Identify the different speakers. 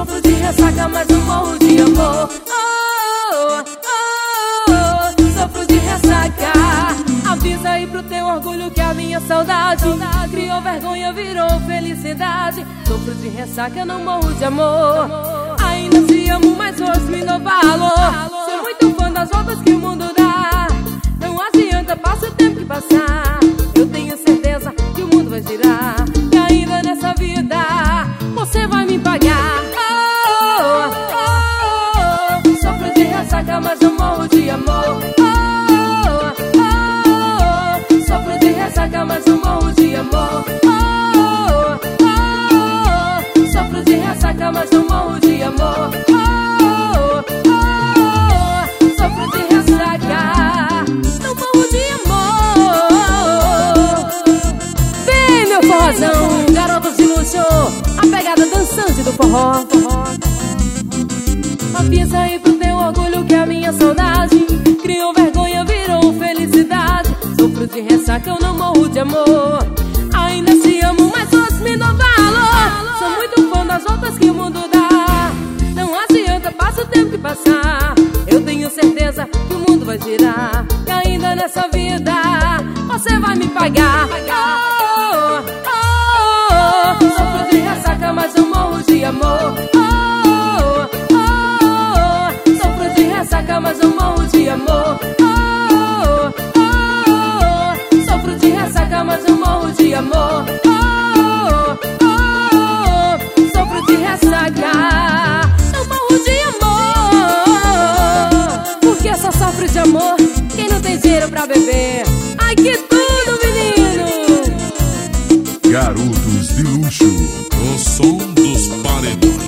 Speaker 1: Sofro de ressaca, mas não morro de amor. Sofro de ressaca. Avisa aí pro teu orgulho que a minha saudade criou vergonha, virou felicidade. Sofro de ressaca, não morro de amor. Ainda te amo, mas hoje me dou valor. Sou muito fã das voltas que o mundo dá. Não adianta, passa o tempo que passar. Eu tenho certeza que o mundo vai girar. E ainda nessa vida você vai me pagar. Sofro de ressaca, mas não morro de amor. Sofro de ressaca, mas não morro de amor. Sofro de ressaca, mas não morro de amor. Sofro de ressaca, não morro de amor. Vem, meu forrozão, garotos de luxo, a pegada dançante do forró. Avisa aí pro teu orgulho que a minha saudade criou vergonha, virou felicidade. Sofro de ressaca, eu não morro de amor. Ainda te amo, mas hoje me dou valor. Sou muito fã das voltas que o mundo dá. Não adianta, passa o tempo que passar. Eu tenho certeza que o mundo vai girar. E ainda nessa vida você vai me pagar. Sofro de ressaca, mas não morro de amor. Sofro de ressaca, mas não morro de amor. Sofro de ressaca, mas não morro de amor. Sofro de ressaca, não morro de amor. Porque só sofre de amor quem não tem dinheiro pra beber. Ai, que tudo, menino!
Speaker 2: Garotos de luxo,
Speaker 3: o som dos paredões.